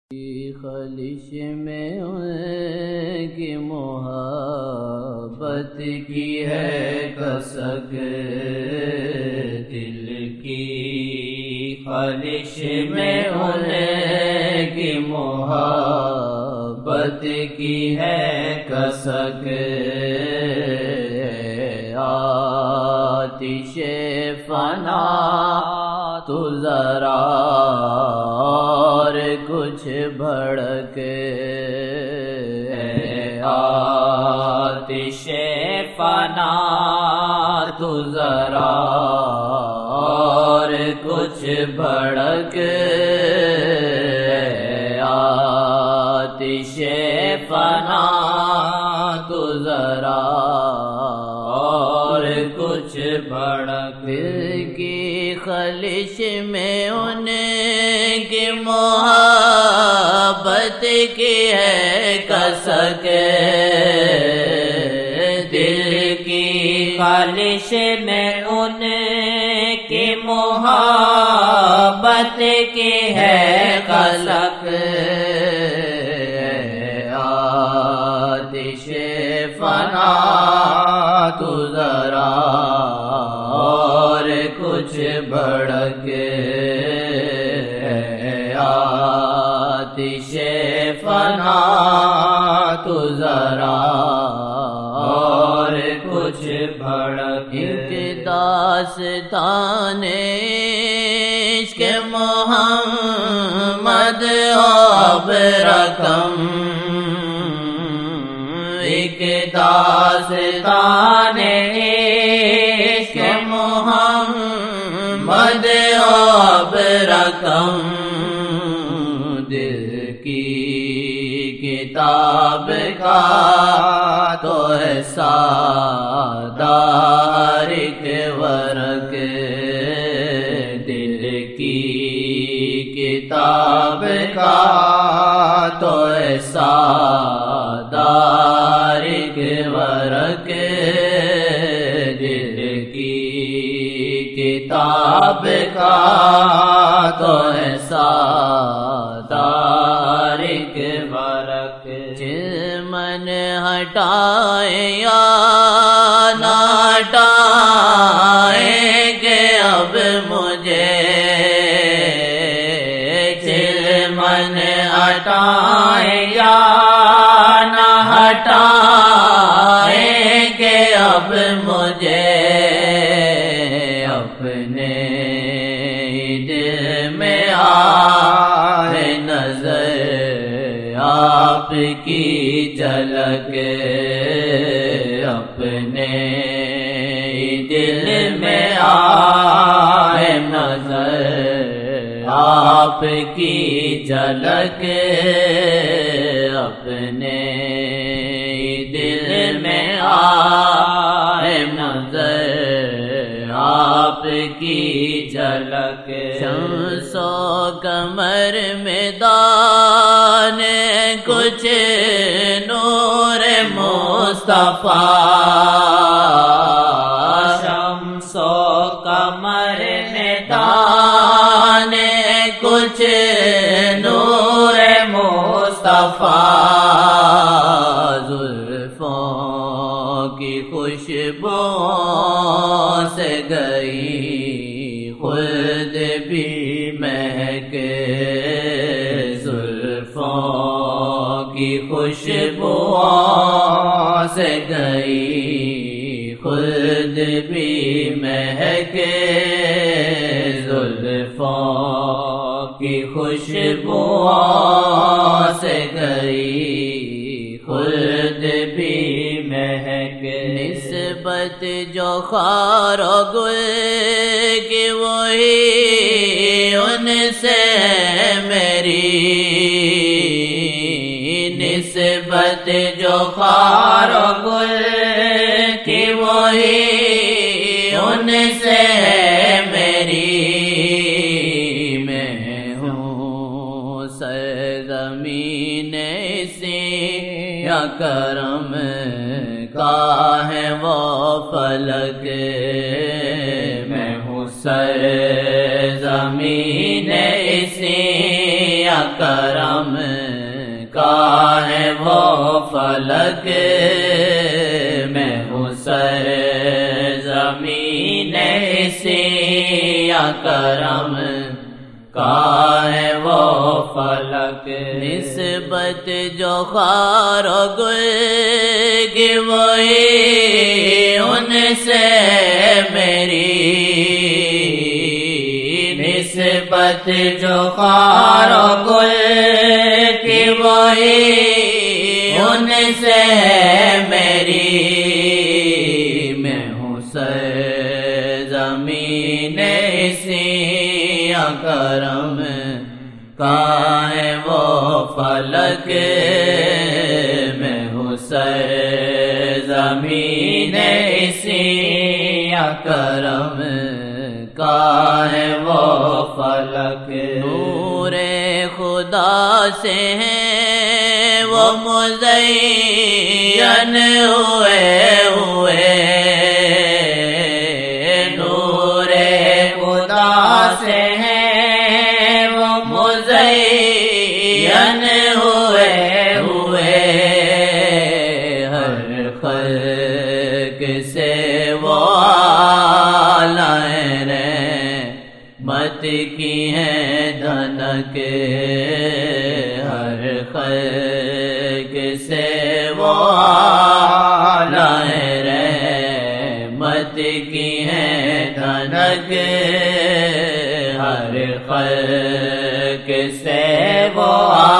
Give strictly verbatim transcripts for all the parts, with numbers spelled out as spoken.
خلش میں ان کی محبت کی ہے کسک، دل کی خلش میں ان کی محبت کی ہے کسک، آتش فنا تو ذرا اور کچھ بھڑک، آتش فنا تو ذرا اور کچھ بھڑک، آتش فنا تو ذرا اور کچھ بھڑک، کی خلش میں ان کی محبت کی ہے کسک، دل کی خلش میں ان کی محبت کی ہے کسک، آتش فنا تو ذرا اور کچھ بھڑک، آتش فنا تو ذرا اور کچھ بھڑک، داستان عشق محمد اب رقم، ایک داستان عشق محمد اب رقم، دل کی کتاب کا تو ہے سادہ ایک ورق، دل کی کتاب کا تو ہے سادہ ایک ورق، دل کی کتاب کا تو ہے سادہ ایک ورق، چمن ہٹائے یا نہ ہٹائیں گے اب مجھے، چمن ہٹائے یا نہ ہٹائیں گے اب مجھے، اپنے دل میں آئے نظر آپ کی جھلک، اپنے دل میں آئے نظر آپ کی جھلک، اپنے دل میں آئے نظر آپ کی جھلک، شمس و قمر میں دان کچھ نور مصطفیٰ، شمس و قمر میں دان کچھ نور مصطفیٰ، زلفوں کی خوشبو سے گئی خود بھی مہک، زلفوں کی خوشبو سے گئی خود بھی مہک، زلفوں کی خوشبو سے گئی خود بھی مہک، نسبت جو خار و گل کی وہی ان سے میری، نسبت جو خار و گل کی وہی ان سے میری، میں ہوں سرزمین اسی یا کرم کا ہے وہ فلک، میں ہوں سرزمین اسی یا کرم کا ہے وہ فلک، میں ہوں سر زمین اسی یا کرم کا ہے وہ فلک، نسبت جو خار و گل کی وہی ان سے میری، نسبت جو خار و گل کی وہی ان سے میری، میں ہوں سر زمین اسی کرم کا ہے وہ فلک، میں ہوں سر زمین اسی کرم کا ہے وہ فلک، نور خدا سے ہیں وہ مزین ہوئے ہوئے، نور خدا سے ہیں وہ مزین ہوئے ہوئے، ہر خلق سے وہ آلائے رحمت کی ہے دھنک، ہر خلق سے وہ آلائے رحمت کی ہے دھنک، ہر خلق سے وہ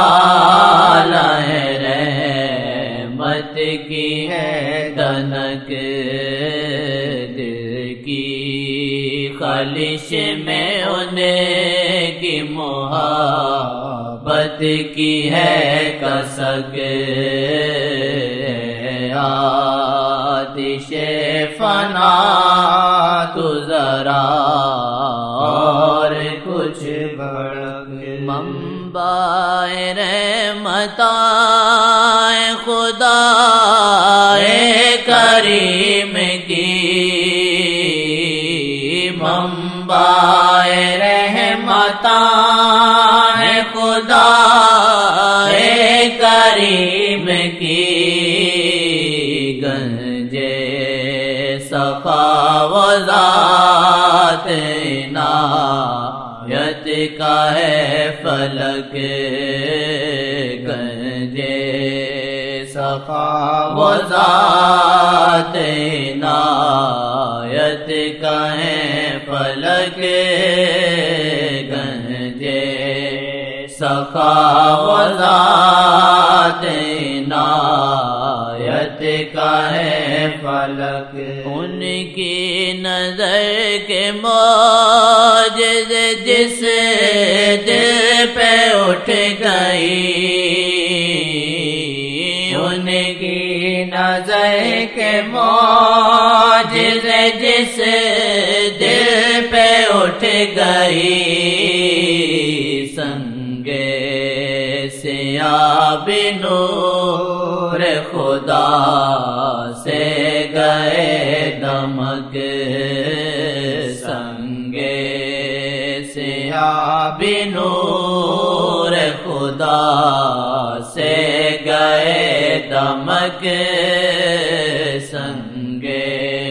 آلائے رحمت کی ہے دھنک، دل کی خالش میں ان کی محبت کی ہے کسک، آتش فنا تو ذرا اور کچھ بڑھ، منبع رحمت خدا کریم کی، منبع رحمت خدا کریم کی، گنج صفا و ذات عنایت کا ہے فلک، گنج صفا و ذات عنایت کا ہے فلک، گنج صفا و ذات عنایت کا ہے فلک، ان کی نظر کے موجز جس دل پہ اٹھ گئی، ان کی نظر کے موجز جس دل پہ اٹھ گئی، سنگے سیاب نور خدا سے گئے دمک، سنگے سیاب نور خدا سے گئے دمک، سنگے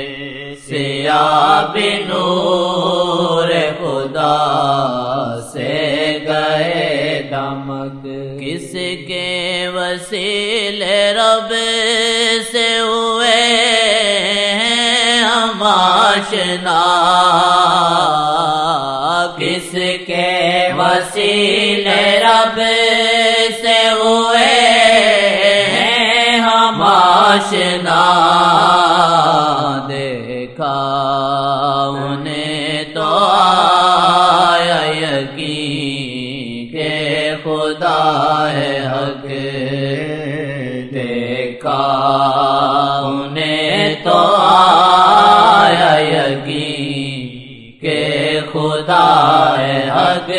سیاب نور خدا سے گئے دمک، کس کے وسیلے رب سے ہوئے ہیں ہم آشنا، کس کے وسیلے رب سے ہوئے ہیں ہم آشنا، دیکھا انہیں تو آیا یقین کہ خدا ہے حق، دیکھا انہیں تو آیا یقین کہ خدا ہے حق،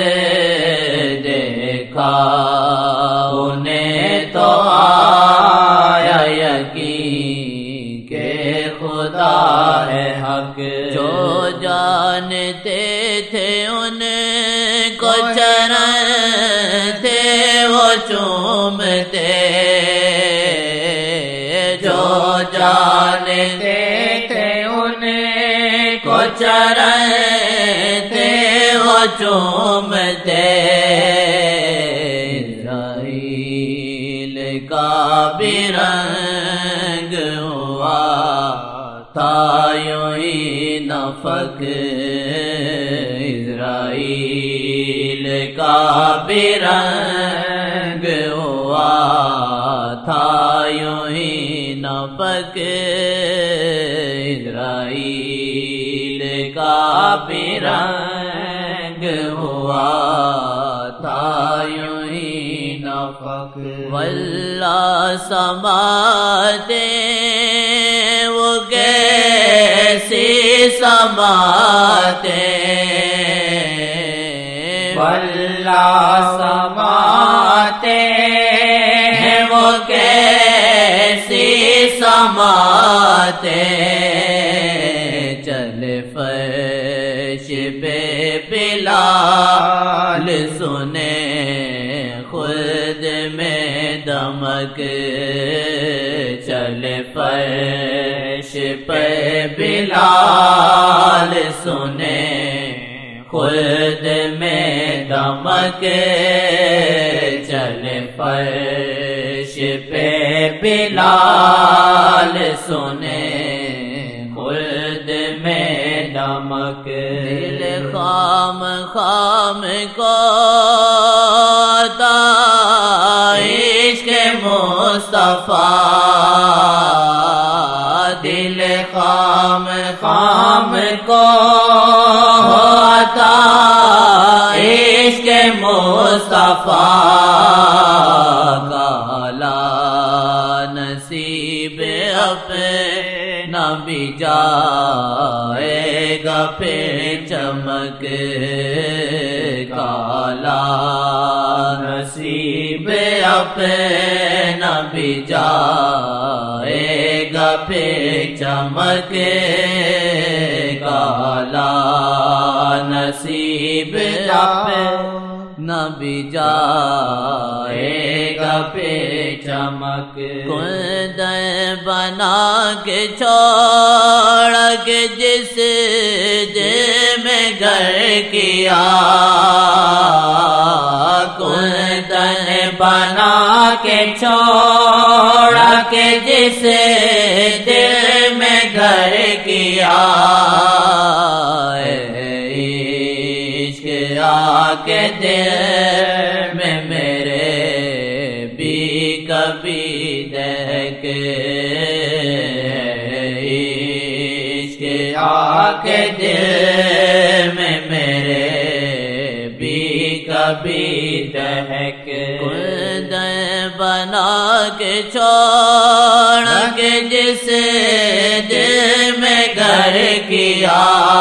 دیکھا انہیں تو آیا یقین کہ خدا ہے حق، جو جانتے تھے ان کو چرن چومتے جو جانتے تھے انہیں کو چرتے وہ چومتے اسرائیل کا بھی رنگ ہوا تھا یوں ہی نفق اسرائیل کا بھی رنگ ہوا تھا یوں ہی نفق اسرائیل کا بھی رنگ ہوا تھا یوں ہی نفق واللہ سماتے وہ کیسی سماتے واللہ سماتے ہیں وہ کیسی سماتے چل فرش پہ بلال سنے خود میں دمک چل فرش پہ بلال سنے خود میں دمک چل فرش پہ بلال سنے خود میں دمک دل خام خام کو عشق مصطفیٰ دل خام خام کو ہوتا عشق مصطفیٰ کالا نصیب اپنا بھی جائے گا پھر چمک کالا نصیب اپنا بھی جائے گا پھر چمک کالا نصیب اپنا بھی جائے گا پھر چمک کندن بنا کے چھوڑ کے جس دل میں گھر کیا کندن بنا کے چھوڑ کے جس دل میں گھر کیا عشق آ کے دل میں میرے بھی کبھی دہک عشق آ کے دل میں میرے بھی کبھی دہک کندن بنا کے چھوڑ کے جس دل میں گھر کیا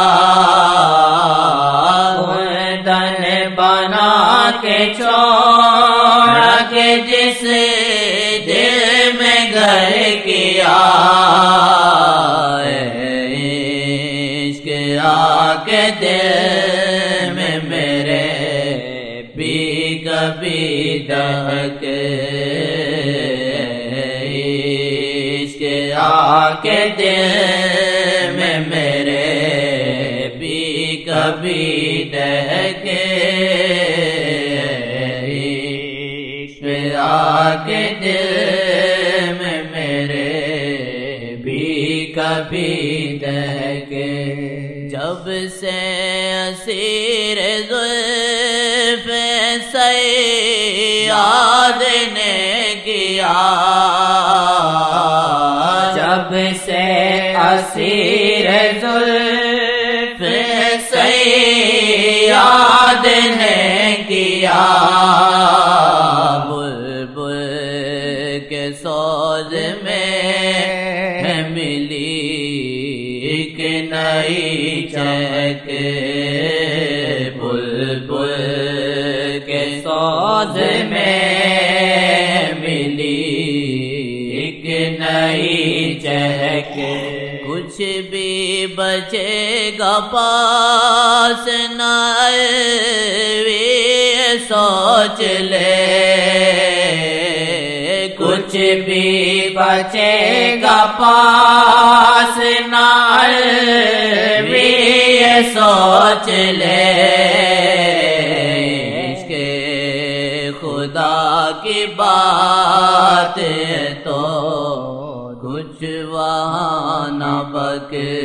کندن بنا کے چھوڑ کے جس دل میں گھر کیا عشق آ کے دل میں میرے بھی کبھی دہک عشق آ کے دل میں میرے بھی کبھی دہک عشق آ کے دل میں میرے بھی کبھی دہک جب سے اسیر زلف صیاد نے کیا جب سے اسیر زلف صیاد نے کیا بلبل کے سوز میں ملی ایک نئی چہک بلبل کے سوز میں ملی ایک نئی چہک کچھ بھی بچے گا پاس نہ سوچ لے کچھ بھی بچے گا پاس نہ بھی یہ سوچ لے عشق خدا کی بات تو کچھ وہاں نہ بکے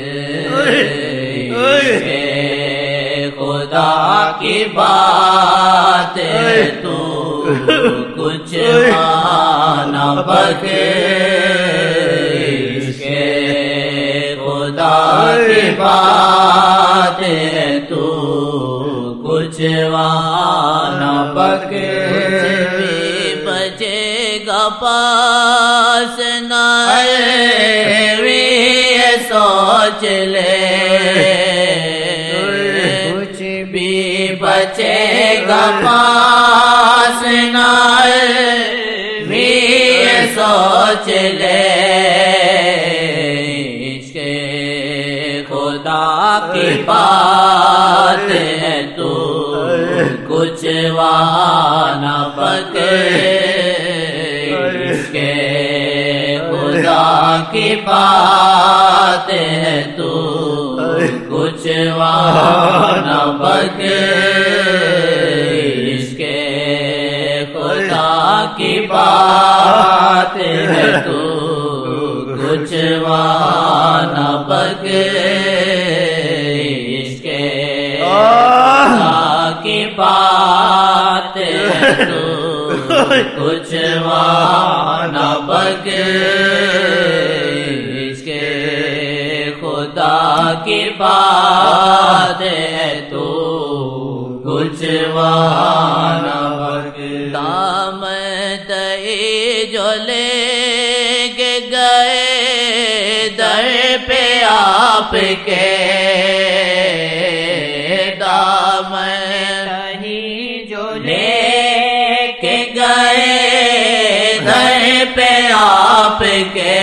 خدا کی بات تو کچھ نہ بکے خدا کی بات تو کچھ نہ بکے بچے گا پاس نہ سوچ لے کچھ بھی بچے گا پاس نہ بھی سوچ لے عشق خدا کی بات ہے تو کچھ نہ بکے عشق خدا کی بات ہے تو کچھ نہ بکے عشق خدا کی بات ہے تو کچھ نہ بکے عشق خدا کی بات ہے تو کچھ نہ بکے عشق خدا کی بات ہے تو کچھ نہ بکے دام دے جو لے کے گئے در پہ آپ کے دام جو لے کے گئے در پہ آپ کے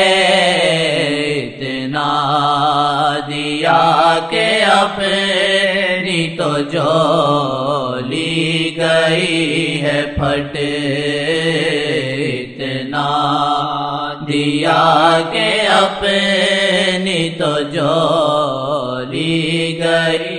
اتنا دیا کہ اپنی تو جولی گئی ہے پھٹ اتنا دیا کہ اپنی تو جولی گئی